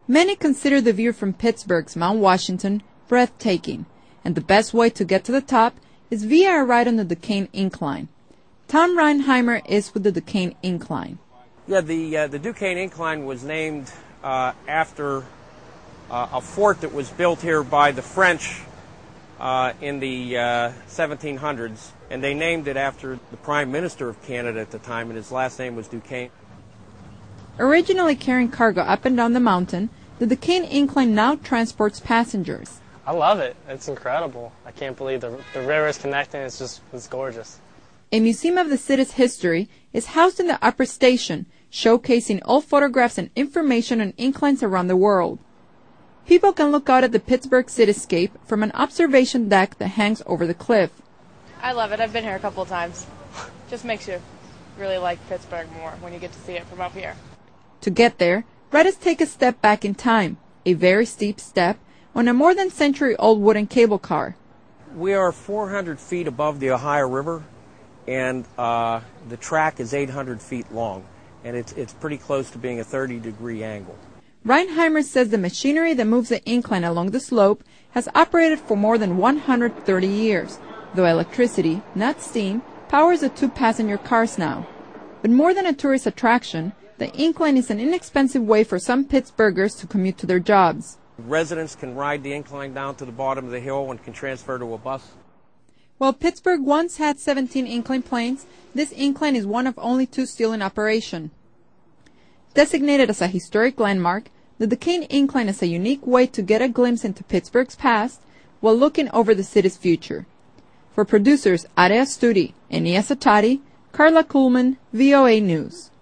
Many consider the view from Pittsburgh's Mount Washington breathtaking, and the best way to get to the top is via a ride on the Duquesne Incline. Tom Reinheimer is with the Duquesne Incline. Yeah, the Duquesne Incline was named after a fort that was built here by the French in the 1700s, and they named it after the Prime Minister of Canada at the time, and his last name was Duquesne. Originally carrying cargo up and down the mountain, the Duquesne Incline now transports passengers. I love it. It's incredible. I can't believe the river is connecting. It's gorgeous. A museum of the city's history is housed in the upper station, showcasing old photographs and information on inclines around the world. People can look out at the Pittsburgh cityscape from an observation deck that hangs over the cliff. I love it. I've been here a couple of times. Just makes you really like Pittsburgh more when you get to see it from up here. To get there, riders take a step back in time, a very steep step, on a more than century-old wooden cable car. We are 400 feet above the Ohio River, and the track is 800 feet long, and it's pretty close to being a 30-degree angle. Reinheimer says the machinery that moves the incline along the slope has operated for more than 130 years, though electricity, not steam, powers the two passenger cars now. But more than a tourist attraction, the incline is an inexpensive way for some Pittsburghers to commute to their jobs. Residents can ride the incline down to the bottom of the hill and can transfer to a bus. While Pittsburgh once had 17 incline planes, this incline is one of only 2 still in operation. Designated as a historic landmark, the Duquesne Incline is a unique way to get a glimpse into Pittsburgh's past while looking over the city's future. For producers Area Studi and Nia Satari, Carla Kuhlman, VOA News.